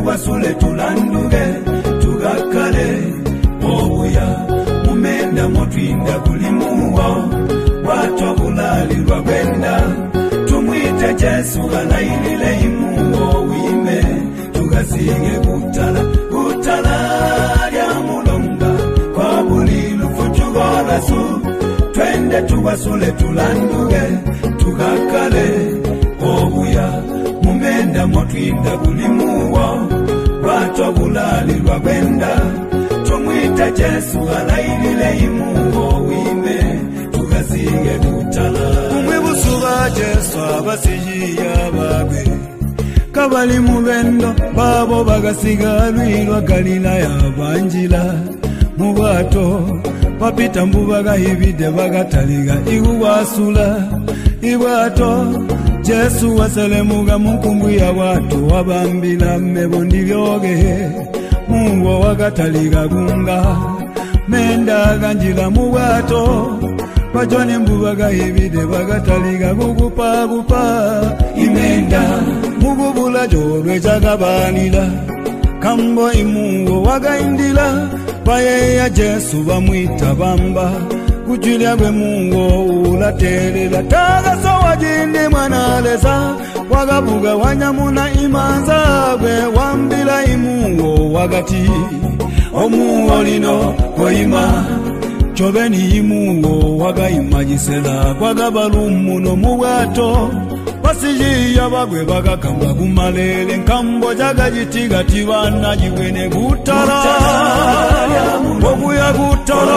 tubasule tulanduge tugakale obuya mumenda motwinda kulimuwo watwabulalirwa gwenda tumwite Yesu alailile imuwo wime tugasige gutala lya mulonga kwa bulilu futugorasu twende tubasule tulanduge tugakale obuya mumenda motwinda kulimuwo watwabulalirwa gwenda tumwite Yesu alailile imuwo wime tugasige gutala umwibusuba Yesu abasijiya babe kabali mubendo babo bagasigalwirwa Galilaya banjila mubwato papita mbubaga ibide bagataliga iwasula ibwato Yesu waselemuga munkumbu ya watu wabambila mebondi byoge mungo wagataliga gunga menda ganjila mubwato bajoni mbubaga ibide bagataliga gugupa imenda mugubula jorwe jagabanila kambo imungo wagaindila baye ya Yesu bamwita bamba kujilya gwe mungo ulatelela tagaso wajindi mwanaleza wagabuga wanyamuna imanza gwe wambila imungo wagati omuwo lino koima chobeni imungo wagayimajisela kwagabalumuno mubwato basijiya bagwe bagakamba kumalele nkambo jagajitiga tibana jigwene gutala obuya gutala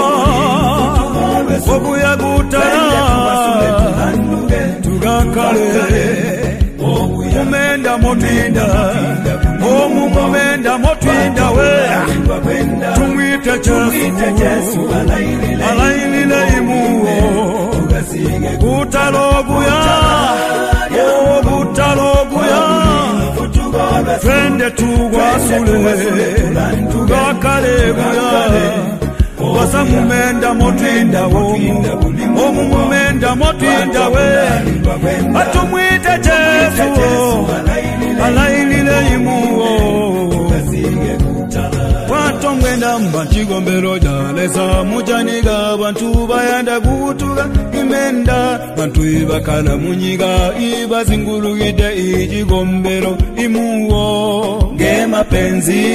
tugakale mumenda motwinda mumenda motwinda we tumwite Yesu alailile imuwo gutaloguya twende tugwasule tugakale guya wasa mumenda motwinda mumenda motwinda we atumwite Yesu alailile imuwo watongwenda mbanchigombero jalesa mujaniga bantu bayanda gutuga imenda bantu ibakala munyiga ibazingulugide ijigombero imuwo ngemapenzi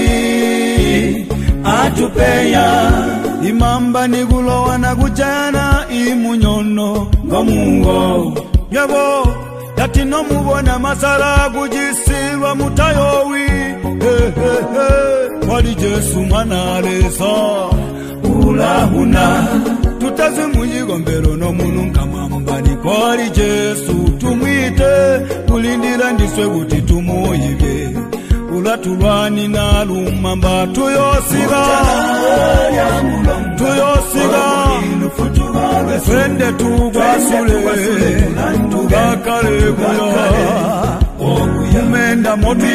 atupeya imamba nigulowa na kujana imunyono ngomungo yabo yatino mubona masara kujisilwa mutayowi wali Yesu mwanalesa ulahuna tutazi mujigombero no munu nkamambani kwali Yesu tumwite kulindira ndiswe kuti tumuyibe ulatulwani na lumamba tuyosiga twende tugwasule tugakale guya mumenda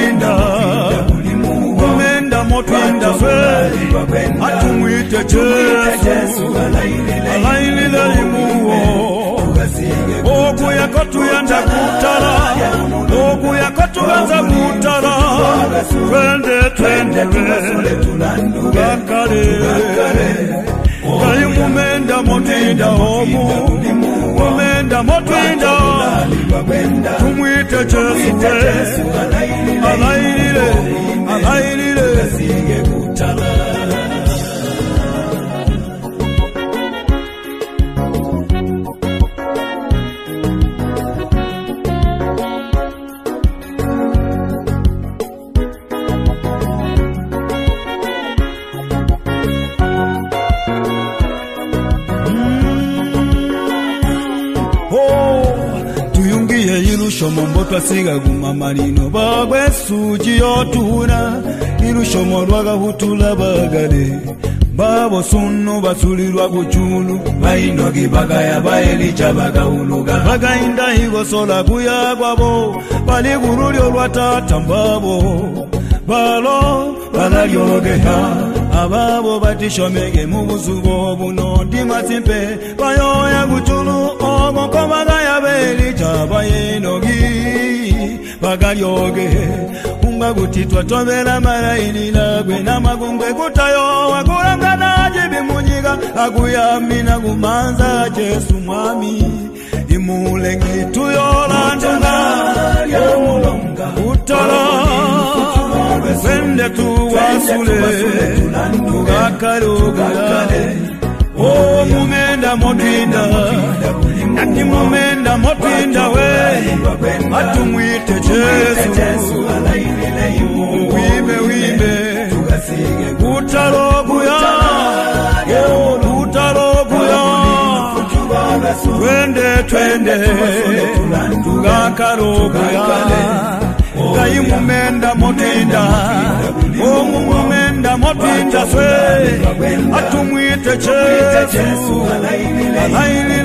motwinda fe atumwite Yesu alailile imuwo okuya kotuyanda gutala okuya kotuganza gutala twende tugakale kayi mumenda motwinda mumenda motwinda tumwite Yesu alailile Mombo twasiga gumamalino bagwe suji yotuna irushomo lwaga hutula bagale babo sunu basulirwa guchulu bainogi bagaya baelija bagahuluga bagainda higo sola kuya gwabo baliguruli olwatata mbabo balo balalyogeha ababo batishomege mubuzugo buno dimasimpe bayoya guchulu omokomaga yabelija bainogi bagalyoge magungwa gutitwa tobera marayinira gwe namagungwe gutayo wagurangana jibimunyiga aguyamina gumanza Yesu mwami imulengi tuyolandanga utala wende tuwasule tugakalugale oh mumenda motwinda ati mumenda motwinda we atumwite Yesu wime wime utaloguya twende tugakaroguya gayi mumenda motwinda oh mumenda motwinda we atumwite Yesu